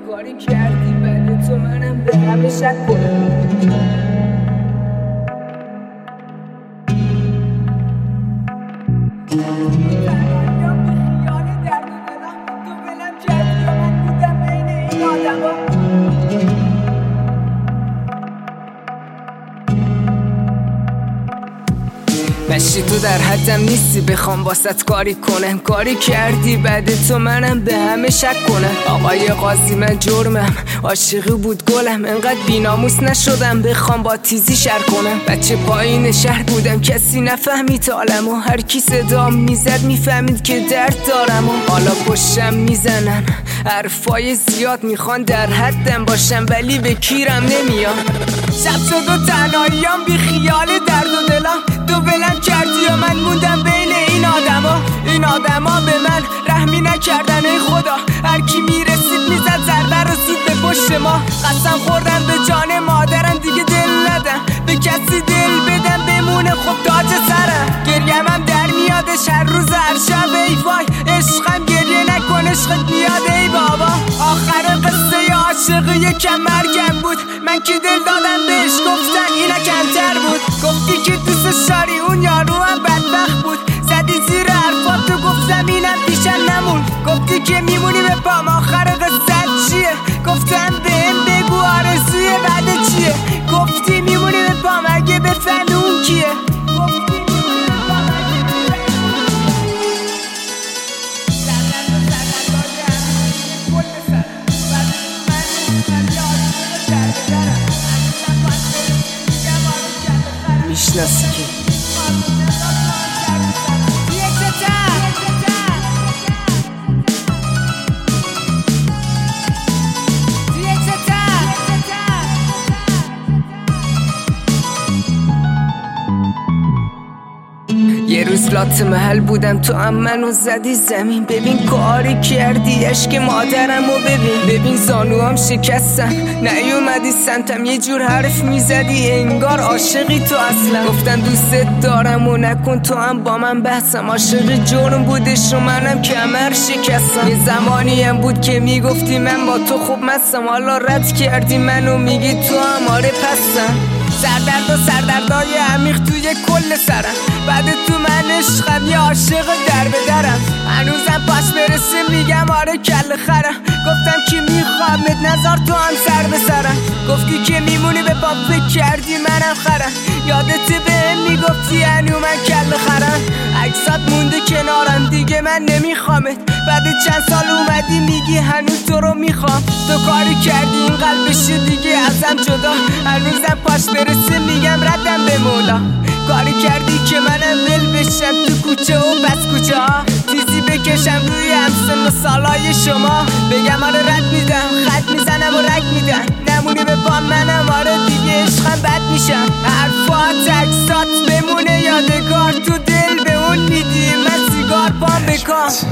کاری کردی بعد تو منم به همه شک کنم. مشی تو در حدم نیستی بخوام واسط کاری کنم. کاری کردی بعد تو منم به همه شک کنم. آقای قاضی من جرمم عاشقی بود گلم، انقدر بیناموس نشدم بخوام با تیزی شر کنم. بچه پایین شهر بودم کسی نفهمید حالم و هر کی صدام میزد میفهمید که درد دارم و حالا پشتم میزنن حرفای زیاد میخوان در حدم باشم ولی به کیرم نمیان. شب شد و تنهاییام بی خیال درد و دلم تو ولم کردی و من موندم بین این آدما به من رحمی نکردن. ای خدا هر کی میرسید میزد ضربه رو زود به پشت ما. قسم خوردم به جان مادرم دیگه دل ندم به کسی دل بدم بمونه خب تاج سرم. گریم هم در میادش هر روز هر شب ای وای عشقم گریه نکن عشقت میاد ای بابا. آخر قصه عاشقی یکم مرگم بود من که دل دادم بهش گفتن اینا کمتر بود. گفتی که دوست داری اون یارو هم بدبخت بود زدی زیر حرفاتو گفتم اینم پیشم نمون. گفتی که میمونی به پام آخر قصت چیه گفتم بهم بگو آرزوی بعد چیه. گفتی میمونی به پام اگه بفهمی اون کیه. میشناسی که یه روز لات محل بودم تو هم منو زدی زمین. ببین کاری کردی عشق مادرم و ببین زانوام شکستم نیومدی سمتم یه جور حرف میزدی انگار عاشقی تو اصلا. گفتم دوست دارم و نکن تو هم با من بحثم. عاشقی جرم بودش و منم کمر شکستم. یه زمانی هم بود که میگفتی من با تو خوب مستم حالا رد کردی منو میگی تو هم آره پستم. سردرد و سردردای عمیق توی کل سرم بعد تو من عشقم یه عاشق در به درم. هنوزم پاس برسه میگم آره کل خرم. گفتم که میخوامت نظر تو هم سر به سرم. گفتی که میمونی به پام فکر کردی منم خرم. یادت بهم میگفتی هنو من کل خرم. عکسات مونده کنارم دیگه من نمیخوامت. بعد چند سال اومدی میگی هنوز تو رو میخوام. تو کاری کردی این قلبش دیگه ازم جدا. هنوزم پاس برسه میگم ردم به مولا. کاری کردی که منم ول بشم تو کوچه و پس کوچه ها تیزی بکشم روی همسن و سالای شما. بگم آره رد میدم خط میزنم و رک میدم نمونی به پام منم آره دیگه عشقم بد میشم. حرفات عکسات بمونه یادگار تو دل به اون میدی من سیگار پام بکام.